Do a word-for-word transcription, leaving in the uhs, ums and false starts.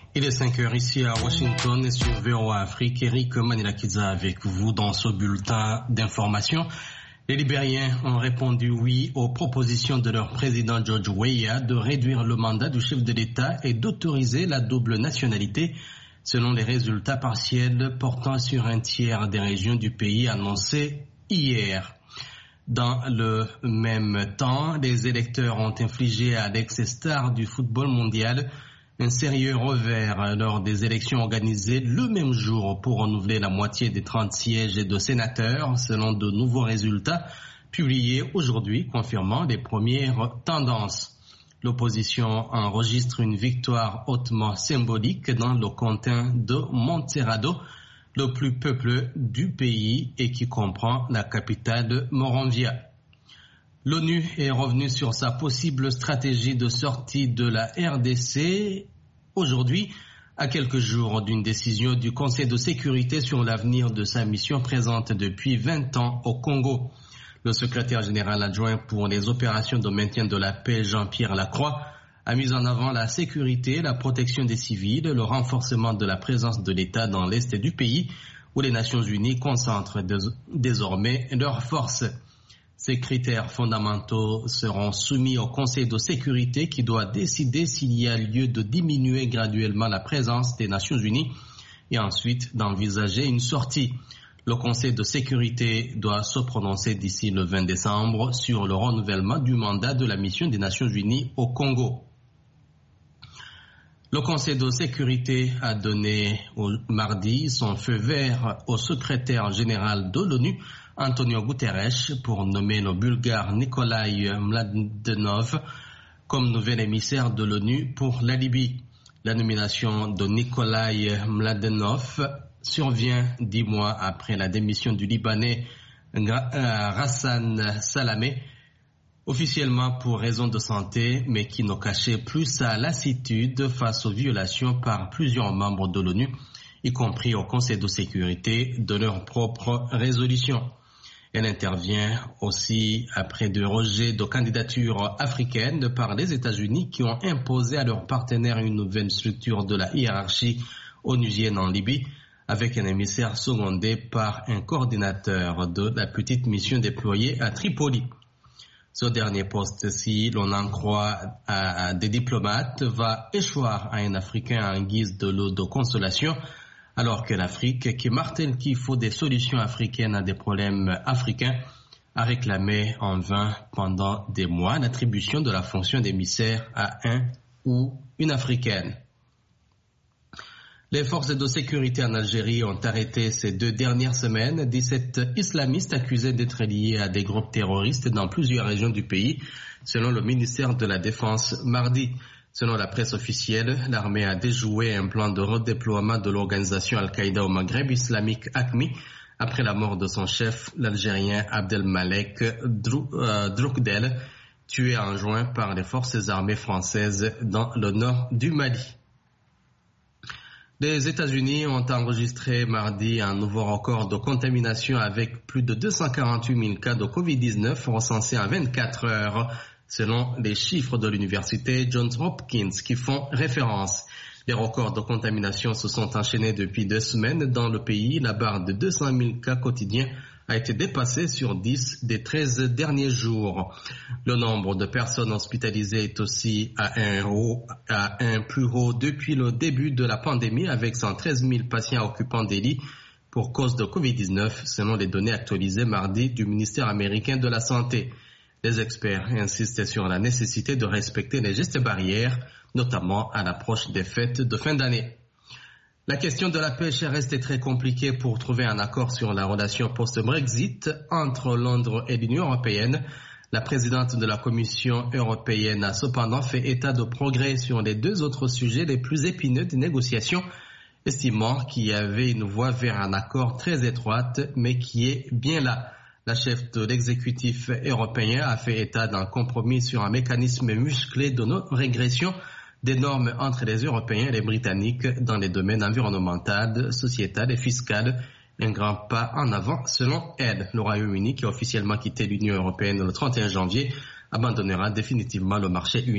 Il est cinq heures ici à Washington et sur V O A Afrique. Eric Manilakiza avec vous dans ce bulletin d'information. Les Libériens ont répondu oui aux propositions de leur président George Weah de réduire le mandat du chef de l'État et d'autoriser la double nationalité selon les résultats partiels portant sur un tiers des régions du pays annoncés hier. Dans le même temps, les électeurs ont infligé à l'ex-star du football mondial un sérieux revers lors des élections organisées le même jour pour renouveler la moitié des trente sièges de sénateurs selon de nouveaux résultats publiés aujourd'hui confirmant les premières tendances. L'opposition enregistre une victoire hautement symbolique dans le comté de Montserrado, le plus peuplé du pays et qui comprend la capitale Monrovia. L'ONU est revenue sur sa possible stratégie de sortie de la R D C aujourd'hui, à quelques jours d'une décision du Conseil de sécurité sur l'avenir de sa mission présente depuis vingt ans au Congo. Le secrétaire général adjoint pour les opérations de maintien de la paix, Jean-Pierre Lacroix, a mis en avant la sécurité, la protection des civils, le renforcement de la présence de l'État dans l'est du pays, où les Nations Unies concentrent désormais leurs forces. Ces critères fondamentaux seront soumis au Conseil de sécurité qui doit décider s'il y a lieu de diminuer graduellement la présence des Nations Unies et ensuite d'envisager une sortie. Le Conseil de sécurité doit se prononcer d'ici le vingt décembre sur le renouvellement du mandat de la mission des Nations Unies au Congo. Le Conseil de sécurité a donné au mardi son feu vert au secrétaire général de l'ONU, Antonio Guterres, pour nommer le Bulgare Nikolai Mladenov comme nouvel émissaire de l'ONU pour la Libye. La nomination de Nikolai Mladenov survient dix mois après la démission du Libanais Ghassan Salamé, officiellement pour raison de santé, mais qui ne cachait plus sa lassitude face aux violations par plusieurs membres de l'ONU, y compris au Conseil de sécurité, de leurs propres résolutions. Elle intervient aussi après des rejets de candidatures africaines par les États-Unis qui ont imposé à leurs partenaires une nouvelle structure de la hiérarchie onusienne en Libye, avec un émissaire secondé par un coordinateur de la petite mission déployée à Tripoli. Ce dernier poste, si l'on en croit à, à des diplomates, va échoir à un Africain en guise de lot de consolation, alors que l'Afrique, qui martèle qu'il faut des solutions africaines à des problèmes africains, a réclamé en vain pendant des mois l'attribution de la fonction d'émissaire à un ou une Africaine. Les forces de sécurité en Algérie ont arrêté ces deux dernières semaines dix-sept islamistes accusés d'être liés à des groupes terroristes dans plusieurs régions du pays, selon le ministère de la Défense mardi. Selon la presse officielle, l'armée a déjoué un plan de redéploiement de l'organisation Al-Qaïda au Maghreb islamique A Q M I après la mort de son chef, l'Algérien Abdelmalek Droukdel, tué en juin par les forces armées françaises dans le nord du Mali. Les États-Unis ont enregistré mardi un nouveau record de contamination avec plus de deux cent quarante-huit mille cas de covid dix-neuf recensés en vingt-quatre heures, selon les chiffres de l'université Johns Hopkins qui font référence. Les records de contamination se sont enchaînés depuis deux semaines dans le pays. La barre de deux cent mille cas quotidiens a été dépassée sur dix des treize derniers jours. Le nombre de personnes hospitalisées est aussi à un, haut, à un plus haut depuis le début de la pandémie, avec cent treize mille patients occupant des lits pour cause de covid dix-neuf, selon les données actualisées mardi du ministère américain de la Santé. Les experts insistent sur la nécessité de respecter les gestes barrières, notamment à l'approche des fêtes de fin d'année. La question de la pêche est restée très compliquée pour trouver un accord sur la relation post-Brexit entre Londres et l'Union européenne. La présidente de la Commission européenne a cependant fait état de progrès sur les deux autres sujets les plus épineux des négociations, estimant qu'il y avait une voie vers un accord très étroite, mais qui est bien là. La chef de l'exécutif européen a fait état d'un compromis sur un mécanisme musclé de non-régression des normes entre les Européens et les Britanniques dans les domaines environnemental, sociétal et fiscal. Un grand pas en avant selon elle. Le Royaume-Uni, qui a officiellement quitté l'Union européenne le trente et un janvier, abandonnera définitivement le marché unique.